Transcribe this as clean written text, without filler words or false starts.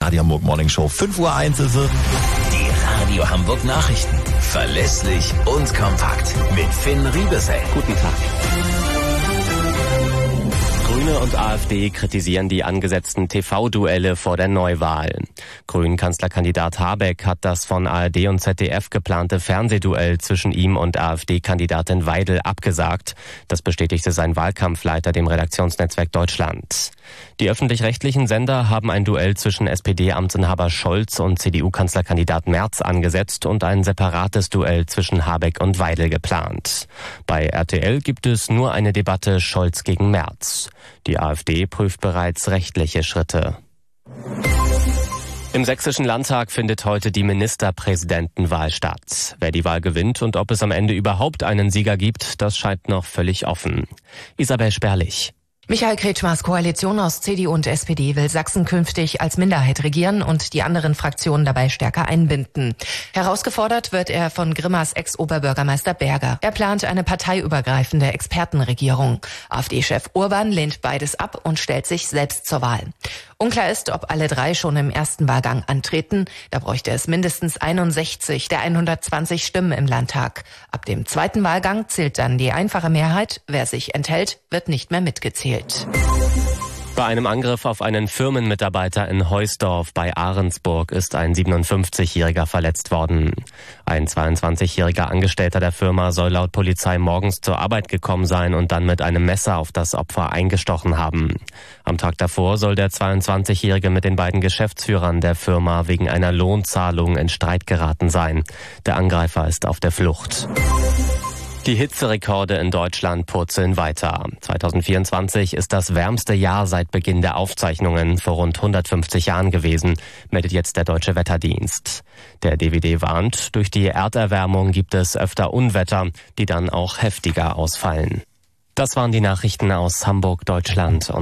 Radio Hamburg Morning Show. 5:01 ist es. Die Radio Hamburg Nachrichten. Verlässlich und kompakt. Mit Finn Riebesell. Guten Tag. Grüne und AfD kritisieren die angesetzten TV-Duelle vor der Neuwahl. Grünen-Kanzlerkandidat Habeck hat das von ARD und ZDF geplante Fernsehduell zwischen ihm und AfD-Kandidatin Weidel abgesagt. Das bestätigte sein Wahlkampfleiter dem Redaktionsnetzwerk Deutschland. Die öffentlich-rechtlichen Sender haben ein Duell zwischen SPD-Amtsinhaber Scholz und CDU-Kanzlerkandidat Merz angesetzt und ein separates Duell zwischen Habeck und Weidel geplant. Bei RTL gibt es nur eine Debatte Scholz gegen Merz. Die AfD prüft bereits rechtliche Schritte. Im Sächsischen Landtag findet heute die Ministerpräsidentenwahl statt. Wer die Wahl gewinnt und ob es am Ende überhaupt einen Sieger gibt, das scheint noch völlig offen. Isabel Sperlich. Michael Kretschmers Koalition aus CDU und SPD will Sachsen künftig als Minderheit regieren und die anderen Fraktionen dabei stärker einbinden. Herausgefordert wird er von Grimmers Ex-Oberbürgermeister Berger. Er plant eine parteiübergreifende Expertenregierung. AfD-Chef Urban lehnt beides ab und stellt sich selbst zur Wahl. Unklar ist, ob alle drei schon im ersten Wahlgang antreten. Da bräuchte es mindestens 61 der 120 Stimmen im Landtag. Ab dem zweiten Wahlgang zählt dann die einfache Mehrheit. Wer sich enthält, wird nicht mehr mitgezählt. Bei einem Angriff auf einen Firmenmitarbeiter in Heusdorf bei Ahrensburg ist ein 57-Jähriger verletzt worden. Ein 22-jähriger Angestellter der Firma soll laut Polizei morgens zur Arbeit gekommen sein und dann mit einem Messer auf das Opfer eingestochen haben. Am Tag davor soll der 22-jährige mit den beiden Geschäftsführern der Firma wegen einer Lohnzahlung in Streit geraten sein. Der Angreifer ist auf der Flucht. Die Hitzerekorde in Deutschland purzeln weiter. 2024 ist das wärmste Jahr seit Beginn der Aufzeichnungen vor rund 150 Jahren gewesen, meldet jetzt der Deutsche Wetterdienst. Der DWD warnt, durch die Erderwärmung gibt es öfter Unwetter, die dann auch heftiger ausfallen. Das waren die Nachrichten aus Hamburg, Deutschland.